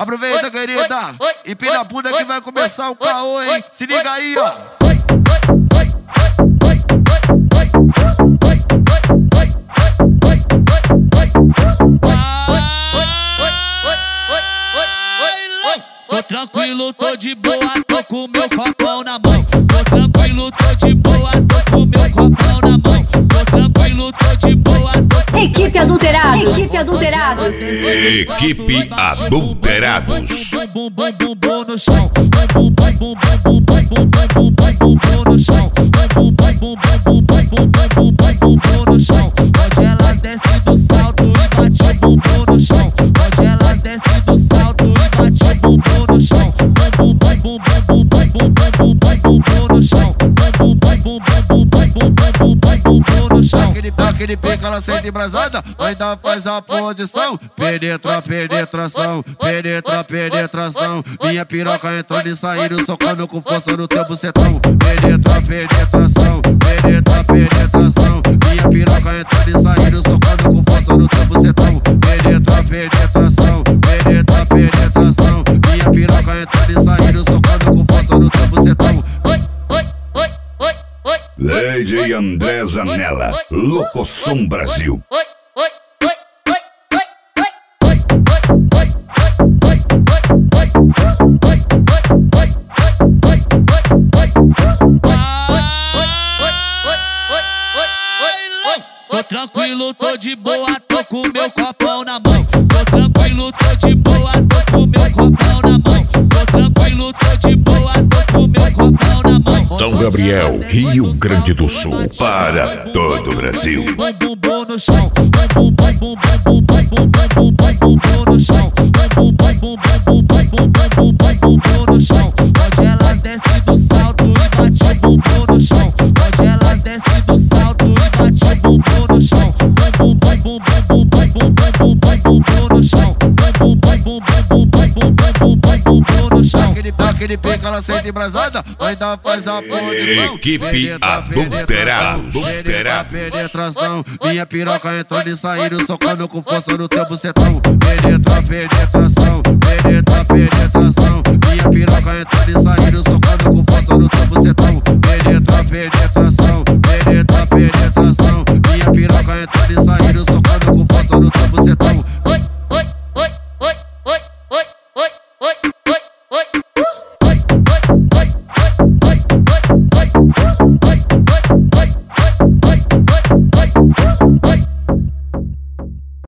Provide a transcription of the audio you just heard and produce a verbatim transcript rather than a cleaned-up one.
Aproveita, querida, empina a bunda que vai começar o caô, hein? Se liga aí, ó. Tô tranquilo, tô de boa, tô com meu copão na mão. Tô tranquilo, tô de boa, tô com meu copão na mão. Tô tranquilo, tô de boa, tô com Equipe Adulterados. Equipe Adulterados. Equipe Adulterados. Bum bum bum bum no chão. Bum bum bum bum bum bum bum bum bum bum no chão. Bum bum bum bum bum bum bum bum bum no chão. Onde elas descem do salto e bate o bumbum no chão. Onde elas descem do salto e bate o bumbum no chão. Bum bum bum bum bum bum bum bum bum no chão. Bum bum bum bum bum bum bum bum no chão. Aquele, aquele pica, ela sente embrasada, ainda faz a posição. Penetra, penetração, penetra, penetração. Minha piroca entrando e saindo, socando com força no teu bucetão. Penetra, penetração, penetra, penetração. Minha piroca entrando e saindo, socando com força no teu bucetão. Penetra, penetração, penetra, penetração. Minha piroca entrando e saindo, socando com força no teu bucetão. D J André Zanella, Locoção Brasil. Tô tranquilo, tô de boa, tô com meu copão na mão. Tô tranquilo, tô de boa, tô com meu copão na mão. Tô tranquilo, tô de boa, tô com meu copão na mão. São Gabriel, Rio Grande do Sul, para todo o Brasil. Bum bum bum no chão. Bum bum bum bum bum bum bum bum bum no chão. Bum bum bum bum bum bum bum bum bum no chão. Onde elas descem do salto e bate o bumbum no chão. Onde elas descem do salto e bate o bumbum no chão. Bum bum bum bum bum bum bum bum bum no chão. Bum bum bum bum bum bum bum bum no chão. Aquele, aquele pica, ela sente embrasada, ainda faz a posição. Equipe Adulterados. Penetra, penetração. Minha piroca entrando e saindo, socando com força no teu bucetão. Penetra, penetração, penetra, penetração. Minha piroca entrando e saindo, socando com força no teu bucetão. Penetra,